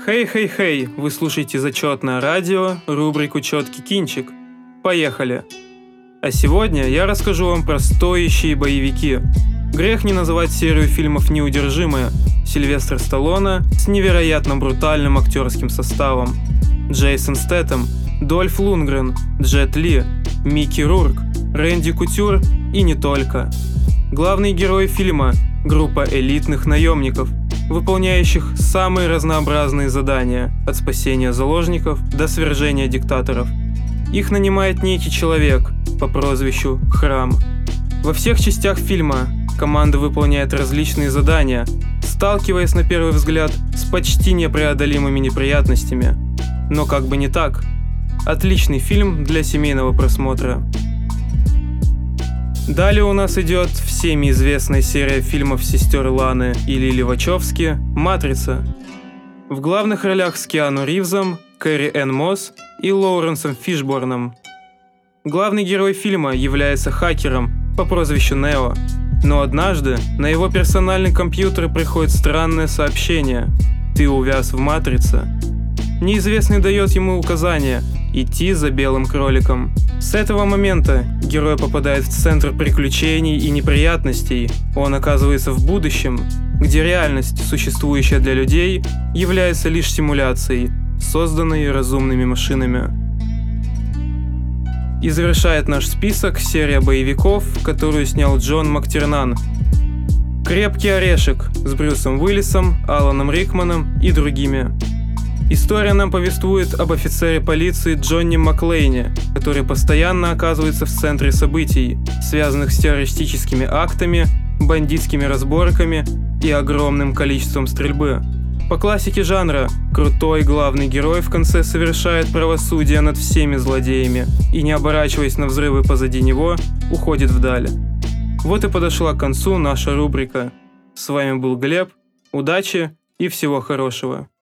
Хей-хей-хей, вы слушаете зачетное радио, рубрику «Четкий кинчик». Поехали! А сегодня я расскажу вам про стоящие боевики. Грех не называть серию фильмов «Неудержимые». Сильвестр Сталлоне с невероятно брутальным актерским составом. Джейсон Стэтэм, Дольф Лундгрен, Джет Ли, Микки Рурк, Рэнди Кутюр и не только. Главные герои фильма – группа элитных наемников, выполняющих самые разнообразные задания, от спасения заложников до свержения диктаторов. Их нанимает некий человек по прозвищу Храм. Во всех частях фильма команда выполняет различные задания, сталкиваясь на первый взгляд с почти непреодолимыми неприятностями. Но как бы не так. Отличный фильм для семейного просмотра. Далее у нас идет всеми известная серия фильмов сестер Ланы и Лили Вачовски «Матрица». В главных ролях с Киану Ривзом, Кэрри Энн Мосс и Лоуренсом Фишборном. Главный герой фильма является хакером по прозвищу Нео, но однажды на его персональный компьютер приходит странное сообщение: «Ты увяз в Матрице». Неизвестный дает ему указание идти за белым кроликом. С этого момента герой попадает в центр приключений и неприятностей. Он оказывается в будущем, где реальность, существующая для людей, является лишь симуляцией, созданной разумными машинами. И завершает наш список серия боевиков, которую снял Джон Мактернан. «Крепкий орешек» с Брюсом Уиллисом, Аланом Рикманом и другими. История нам повествует об офицере полиции Джонни Маклейне, который постоянно оказывается в центре событий, связанных с террористическими актами, бандитскими разборками и огромным количеством стрельбы. По классике жанра, крутой главный герой в конце совершает правосудие над всеми злодеями и, не оборачиваясь на взрывы позади него, уходит вдаль. Вот и подошла к концу наша рубрика. С вами был Глеб, удачи и всего хорошего.